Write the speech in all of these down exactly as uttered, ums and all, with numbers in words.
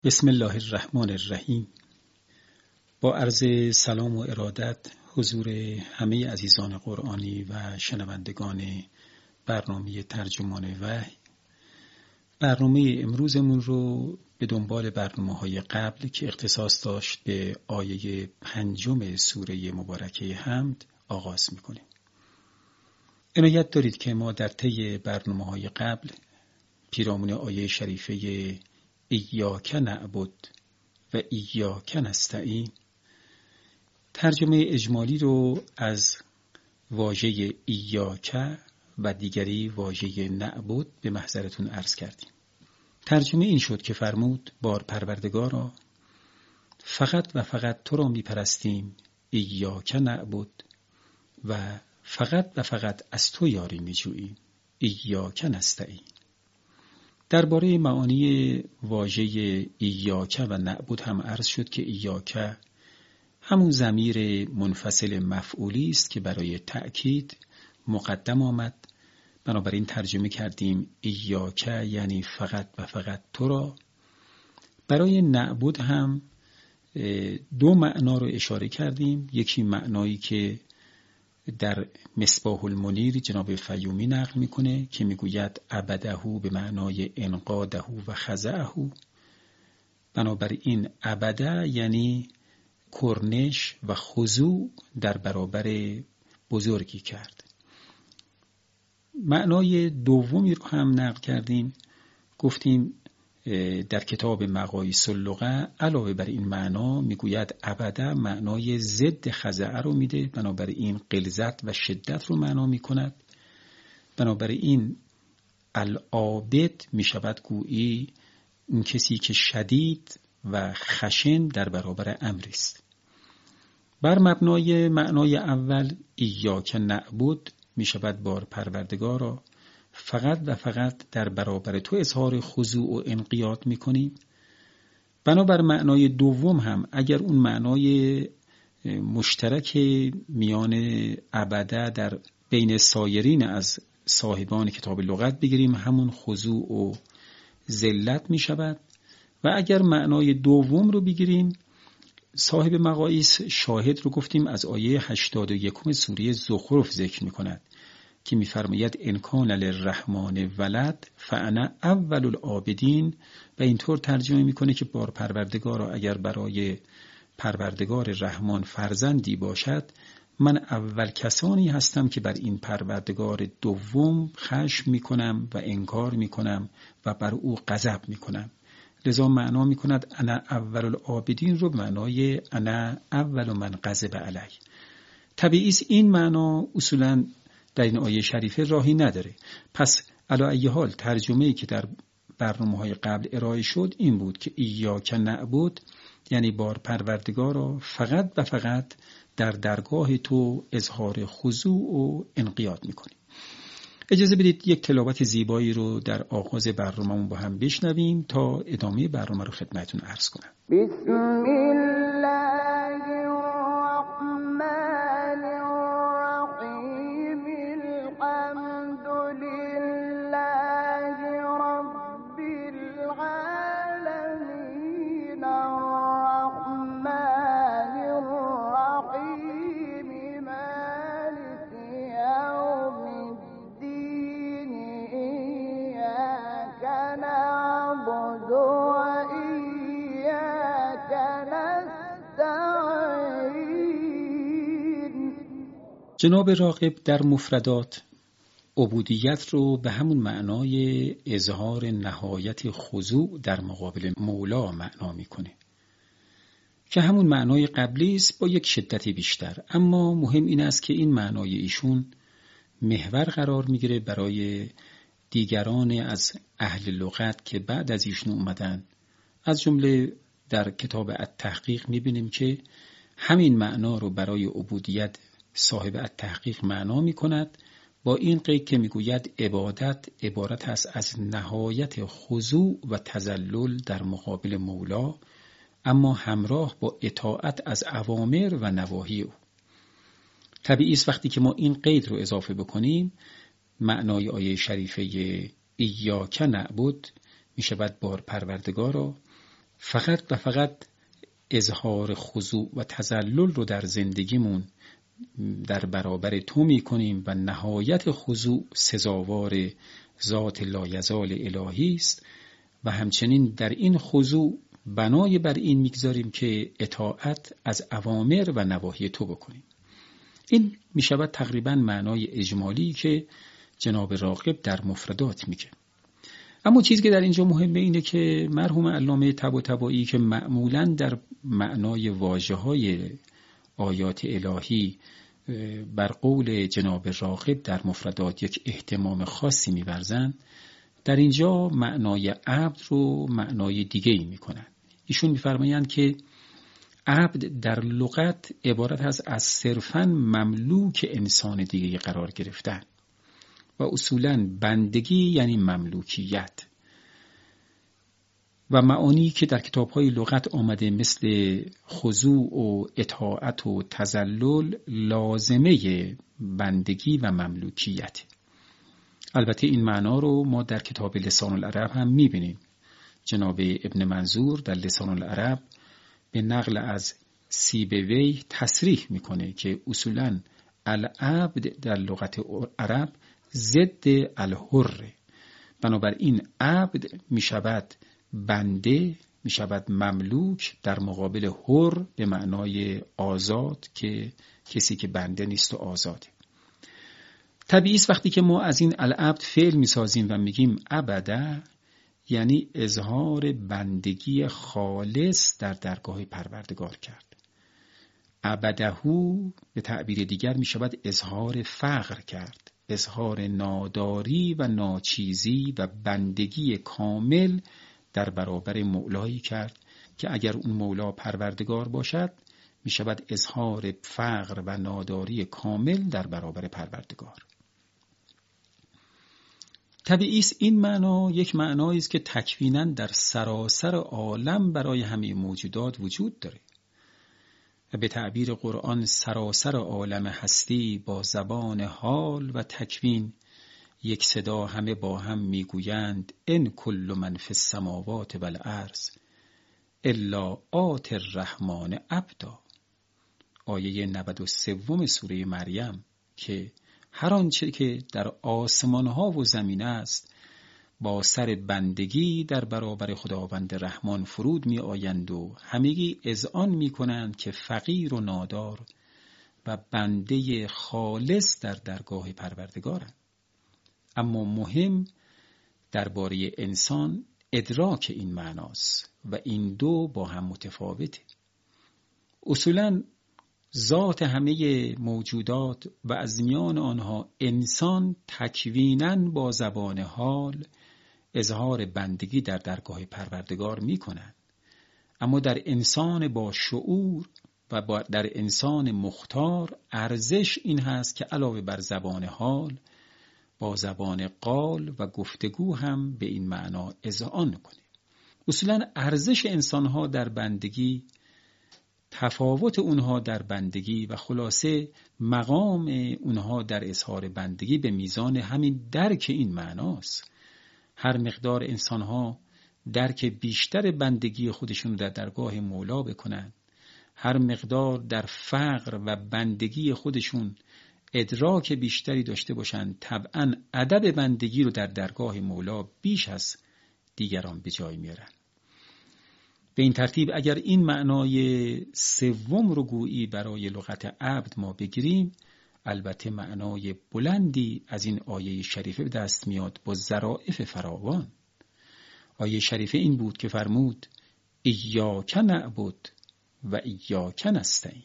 بسم الله الرحمن الرحیم. با عرض سلام و ارادت حضور همه عزیزان قرآنی و شنوندگان برنامه ترجمان وحی، برنامه امروزمون رو به دنبال برنامه‌های قبل که اختصاص داشت به آیه پنجم سوره مبارکه حمد آغاز می‌کنیم. عنایت دارید که ما در طی برنامه‌های قبل پیرامون آیه شریفه ایاک نعبد و ایاک نستعین ترجمه اجمالی رو از واژه ایاک و دیگری واژه نعبد به محضرتون عرض کردیم. ترجمه این شد که فرمود بار پروردگارا، فقط و فقط تو را می پرستیم، ایاک نعبد، و فقط و فقط از تو یاری می جوییم، ایاک نستعین. درباره معانی واژه ایاک و نعبد هم عرض شد که ایاک همون ضمیر منفصل مفعولی است که برای تأکید مقدم آمد، بنابراین ترجمه کردیم ایاک یعنی فقط و فقط تو را. برای نعبد هم دو معنا رو اشاره کردیم، یکی معنایی که در مصباح المنیر جناب فیومی نقل میکنه که میگوید عبده به معنای انقاده و خضعه، بنابراین عبده یعنی کرنش و خضوع در برابر بزرگی کرد. معنای دومی رو هم نقل کردیم، گفتیم در کتاب مقاییس اللغه علاوه بر این معنا میگوید عبده معنای ضد خضعه رو میده، بنابراین غلظت و شدت رو معنا میکند. بنابراین العابد میشود گویی اون کسی که شدید و خشن در برابر امری است. بر مبنای معنای اول ایاک نعبد میشود بار پروردگارا، فقط و فقط در برابر تو اظهار خضوع و انقیاد میکنیم. بنابر معنای دوم هم اگر اون معنای مشترک میان عبده در بین سایرین از صاحبان کتاب لغت بگیریم، همون خضوع و ذلت میشود. و اگر معنای دوم رو بگیریم، صاحب مقاییس شاهد رو گفتیم از آیه هشتاد و یک سوره زخرف ذکر میکند که میفرماید ان کان للرحمن ولد فانا اول العابدین، و اینطور ترجمه میکنه که بار پروردگارا اگر برای پروردگار رحمان فرزندی باشد، من اول کسانی هستم که بر این پروردگار دوم خشم میکنم و انکار میکنم و بر او غضب میکنم. لذا معنا میکند انا اول العابدین رو به معنای انا اول من غضب علی. طبیعی است این معنا اصولاً در این آیه شریفه راهی نداره. پس علی ای حال ترجمه‌ای که در برنامه‌های قبل ارائه شد این بود که ایاک نعبد یعنی بار پروردگارا فقط و فقط در درگاه تو اظهار خضوع و انقیاد می‌کنیم. اجازه بدید یک تلاوت زیبایی رو در آغاز برنامه‌مون با هم بشنویم تا ادامه برنامه رو خدمتتون عرض کنم. بسم الله الرحمن الرحیم. الحمد لله رب العالمین الرحمن الرحیم مالک یوم الدین ایاک نعبد و ایاک نستعین. جناب راغب در مفردات عبودیت رو به همون معنای اظهار نهایت خضوع در مقابل مولا معنا میکنه که همون معنای قبلی است با یک شدت بیشتر، اما مهم این است که این معنای ایشون محور قرار میگیره برای دیگران از اهل لغت که بعد از ایشون اومدن. از جمله در کتاب التحقیق میبینیم که همین معنا رو برای عبودیت صاحب التحقیق معنا میکند با این قید که میگوید عبادت عبارت است از نهایت خضوع و تذلل در مقابل مولا، اما همراه با اطاعت از اوامر و نواهی او. طبیعی است وقتی که ما این قید رو اضافه بکنیم، معنای آیه شریفه ایاک نعبد می شود بار پروردگارا فقط و فقط اظهار خضوع و تذلل رو در زندگیمون در برابر تو می کنیم و نهایت خضوع سزاوار ذات لایزال الهی است و همچنین در این خضوع بنای بر این میگذاریم که اطاعت از اوامر و نواهی تو بکنیم. این می شود تقریبا معنای اجمالی که جناب راغب در مفردات میگه. اما چیزی که در اینجا مهمه اینه که مرحوم علامه طباطبایی که معمولاً در معنای واژه‌های آیات الهی بر قول جناب راغب در مفردات یک اهتمام خاصی می‌ورزند، در اینجا معنای عبد رو معنای دیگه‌ای می‌کنند. ایشون می‌فرمایند که عبد در لغت عبارت است از صرفاً مملوک انسان دیگه قرار گرفتن و اصولاً بندگی یعنی مملوکیت و معانی که در کتاب‌های لغت آمده مثل خضوع و اطاعت و تذلل لازمه بندگی و مملوکیت. البته این معنا رو ما در کتاب لسان العرب هم می‌بینیم. جناب ابن منظور در لسان العرب به نقل از سیبوی تصریح میکنه که اصولاً العبد در لغت عرب ضد الحر، بنابراین عبد می شود بنده، می شود مملوک در مقابل حر به معنای آزاد که کسی که بنده نیست و آزاده. طبیعی است وقتی که ما از این العبد فعل می سازیم و میگیم عبده، یعنی اظهار بندگی خالص در درگاه پروردگار کرد. عبدهو به تعبیر دیگر می شود اظهار فقر کرد، اظهار ناداری و ناچیزی و بندگی کامل در برابر مولایی کرد که اگر اون مولا پروردگار باشد می شود اظهار فقر و ناداری کامل در برابر پروردگار. طبیعی است این معنا یک معنایی است که تکویناً در سراسر عالم برای همه موجودات وجود داره و به تعبیر قرآن سراسر عالم هستی با زبان حال و تکوین یک صدا همه با هم میگویند ان کل من فی السماوات و الارض الا آتی الرحمن عبدا. آیه نود و سه سوره مریم که هر آنچه که در آسمان ها و زمین است با سر بندگی در برابر خداوند رحمان فرود می آیند و همگی اذعان می کنند که فقیر و نادار و بنده خالص در درگاه پروردگارند. اما مهم درباره انسان ادراک این معناست و این دو با هم متفاوته. اصولاً ذات همه موجودات و از میان آنها انسان تکویناً با زبان حال اظهار بندگی در درگاه پروردگار می کنند. اما در انسان با شعور و در انسان مختار ارزش این هست که علاوه بر زبان حال با زبان قال و گفتگو هم به این معنا اذعان کنیم. اصولاً ارزش انسانها در بندگی، تفاوت اونها در بندگی و خلاصه مقام اونها در اظهار بندگی به میزان همین درک این معناست. هر مقدار انسانها درک بیشتر بندگی خودشون در درگاه مولا بکنن، هر مقدار در فقر و بندگی خودشون ادراک بیشتری داشته باشن، طبعاً ادب بندگی رو در درگاه مولا بیش از دیگران به جای میارن. به این ترتیب اگر این معنای سوم رو گویی برای لغت عبد ما بگیریم، البته معنای بلندی از این آیه شریفه به دست میاد با ظرافت فراوان. آیه شریفه این بود که فرمود ایاک نعبد و ایاک نستعین.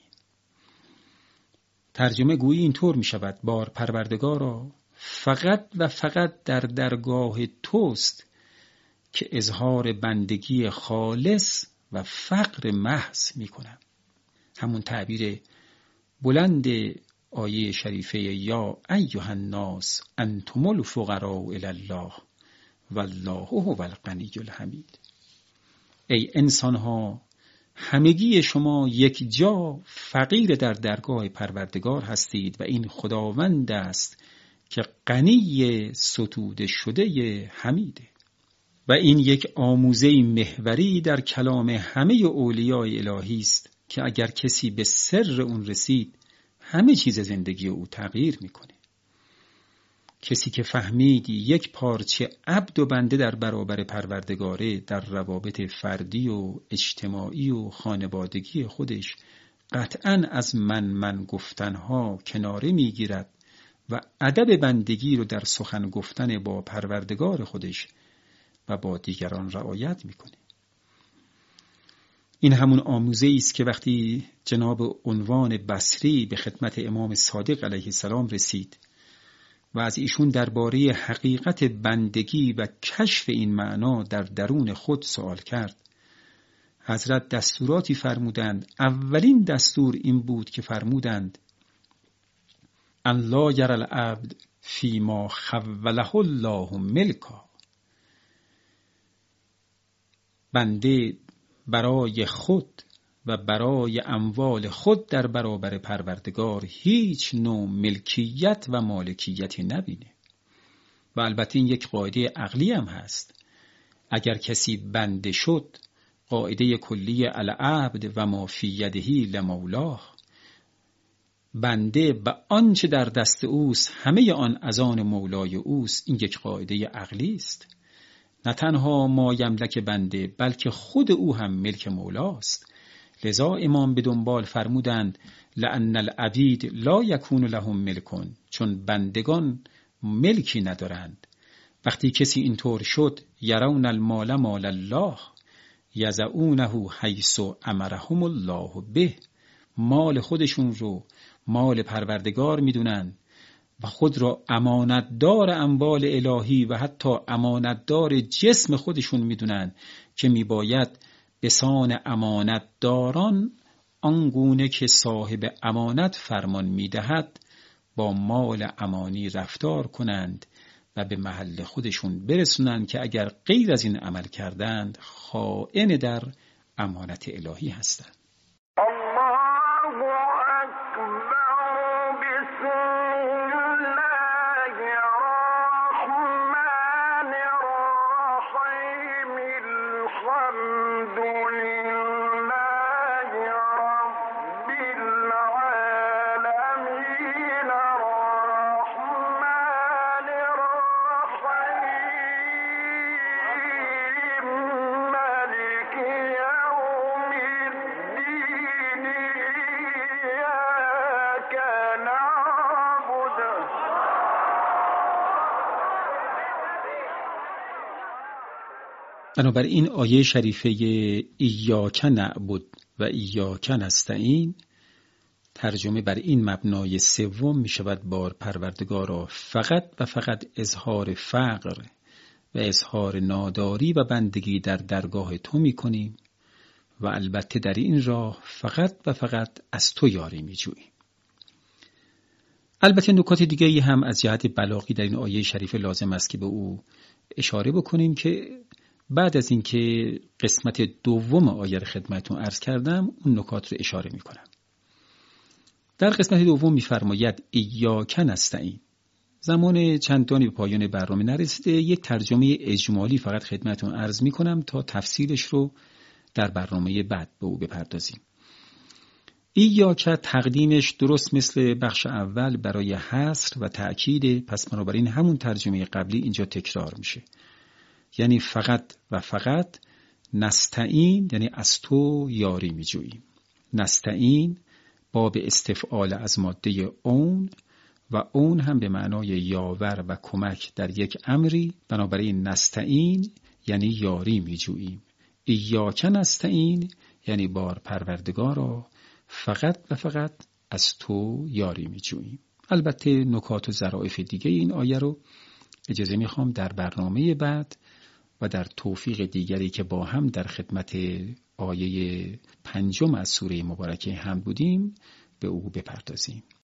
ترجمه گویی اینطور می شود: بار پروردگارا، فقط و فقط در درگاه توست که اظهار بندگی خالص و فقر محض می کنم. همون تعبیر بلند آیه شریفه یا ایها الناس انتم الفقراء الی الله والله هو الغنی الحمید. ای انسانها، همگی شما یک جا فقیر در درگاه پروردگار هستید و این خداوند است که غنی ستوده شده حمیده. و این یک آموزه محوری در کلام همه اولیای الهی است که اگر کسی به سر اون رسید همه چیز زندگی او تغییر میکنه. کسی که فهمید یک پارچه عبد و بنده در برابر پروردگاره در روابط فردی و اجتماعی و خانوادگی خودش قطعاً از من من گفتنها کناره میگیرد و ادب بندگی رو در سخن گفتن با پروردگار خودش و با دیگران رعایت میکنه. این همون آموزه است که وقتی جناب عنوان بصری به خدمت امام صادق علیه السلام رسید و از ایشون درباره حقیقت بندگی و کشف این معنا در درون خود سوال کرد، حضرت دستوراتی فرمودند. اولین دستور این بود که فرمودند ان لا یری العبد فیما خوله الله ملکا. بنده برای خود و برای اموال خود در برابر پروردگار هیچ نوع ملکیت و مالکیتی نبینه. و البته این یک قاعده عقلی هم هست. اگر کسی بنده شد، قاعده کلی العبد و ما فی یده لمولاه، بنده به آنچه در دست اوست همه آن از آن مولای اوست. این یک قاعده عقلی است. نه تنها ما یملک بنده بلکه خود او هم ملک مولاست. لذا امام به دنبال فرمودند لأن العبید لا یکون لهم ملکون، چون بندگان ملکی ندارند. وقتی کسی اینطور شد یرون المال مال الله یضعونه حیث امرهم الله به، مال خودشون رو مال پروردگار میدونن و خود را امانتدار اموال الهی و حتی امانتدار جسم خودشون میدونن که میباید به سان امانتداران آنگونه که صاحب امانت فرمان میدهد با مال امانی رفتار کنند و به محل خودشون برسونند که اگر غیر از این عمل کردند خائن در امانت الهی هستند. بنابراین آیه شریفه ایاک نعبد و ایاک نستعین ترجمه بر این مبنای سوم می شود بار پروردگارا فقط و فقط اظهار فقر و اظهار ناداری و بندگی در درگاه تو می کنیم و البته در این راه فقط و فقط از تو یاری می جوییم. البته نکات دیگری هم از جهت بلاغی در این آیه شریفه لازم است که به او اشاره بکنیم که بعد از اینکه قسمت دوم آیه رو خدمتتون عرض کردم اون نکات رو اشاره میکنم. در قسمت دوم میفرماید ایاک نستعین. زمان چندانی به پایان برنامه نرسیده، یک ترجمه اجمالی فقط خدمتتون عرض میکنم تا تفصیلش رو در برنامه بعد به او بپردازیم. ایاک تقدیمش درست مثل بخش اول برای حصر و تأکید، پس بنابراین همون ترجمه قبلی اینجا تکرار میشه. یعنی فقط و فقط نستعین، یعنی از تو یاری می جوییم. نستعین باب استفعال از ماده اون و اون هم به معنای یاور و کمک در یک امری، بنابراین نستعین یعنی یاری می جوییم. ایاک نستعین یعنی بار پروردگارا فقط و فقط از تو یاری می جوییم. البته نکات و ظرافت دیگه این آیه رو اجازه می خوام در برنامه بعد و در توفیق دیگری که با هم در خدمت آیه پنجم از سوره مبارکه حمد بودیم به او بپردازیم.